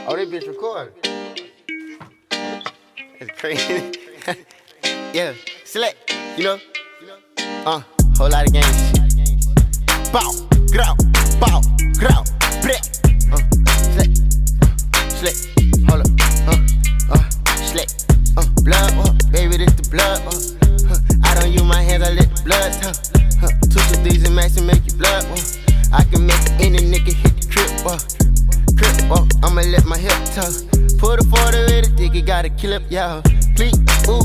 Oh, this bitch recording. It's crazy. Yeah, select, you know. Whole lot of gang shit. Bow, grow, bleh. Select, hold up, select, blood, baby, this the blood, I don't use my hands, I let the blood talk. 2 to 3s and max and make you blood, I can make any nigga hit the crib, I'ma let my hip talk. Put a 40 with a dick, it got a clip, y'all. Click, ooh,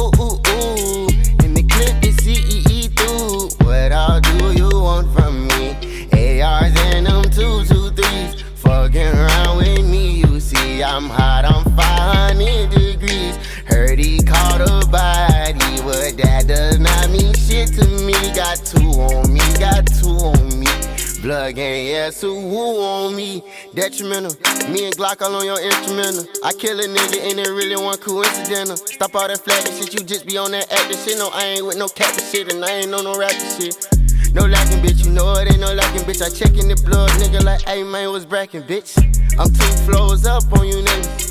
in the clip, it's CEE through. What all do you want from me? ARs and them 2 to 3s. Fucking around with me, you see I'm hot, I'm 500 degrees. Heard he caught a body, but that does not mean shit to me. Got 2 on me, Blood gang, yeah, so who on me? Detrimental, me and Glock all on your instrumental. I kill a nigga and it really one coincidental. Stop all that flagging shit, you just be on that acting shit. No, I ain't with no capping shit and I ain't on no rapping shit. No lacking, bitch, you know it ain't no lacking, bitch. I check in the blood, nigga, like, hey, man, what's bracking, bitch? I'm 2 flows up on you niggas.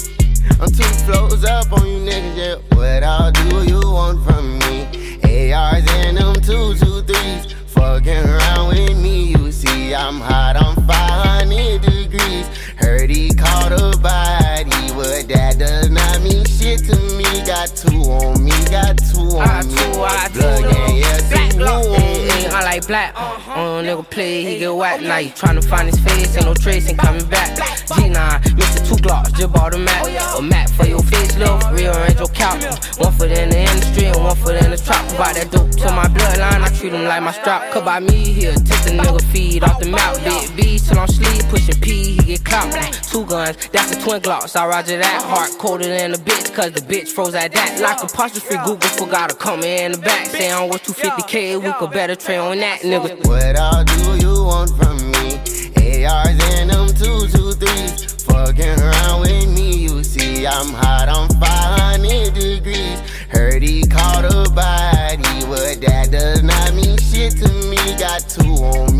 Yeah. What all do you want from me? ARs and them 2 to 3s. Fucking around with me, you see I'm hot, I'm 500 degrees. Heard he caught a body, but that does not mean shit to me. Got 2 on me, Blood gang, yeah, black so who on me? I like black. Nigga play, he get whacked. Now you tryna find his face, ain't no trace, ain't coming back. G9, Mr. 2 Glocks, just bought a map. A map for your face, lil', rearrange your couch. 1 foot in the industry and 1 foot in the trap. About that dope to my bloodline, I treat him like my strap. Cut by me here, take the nigga feed off the mouth. Big B till I'm sleep, pushing P, he get clout. 2 guns, that's the twin Glocks, I roger that. Heart colder than a bitch, cause the bitch froze at that. Like apostrophe, Google forgot to come in the back. Say I'm worth 250K, we could better trade on that, nigga. What all do you want from me? ARs and them 2 to 3s. Fucking around with me, you see I'm hot, I'm 500 degrees. Heard he caught a body, but that does not mean shit to me. Got 2 on me,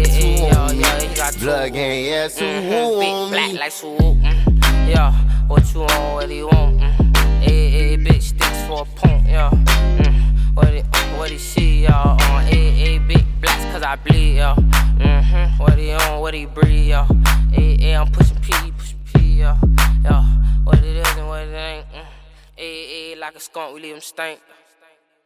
Blood gang, yeah, so who on black me? like swoop, yeah, what you want, what do you want? Bitch sticks for a punk, yeah. What he see, y'all? Big blacks cause I bleed, y'all. What he on, what he breathe, y'all. I'm pushing P, y'all. What it is and what it ain't. Like a skunk, we leave him stank.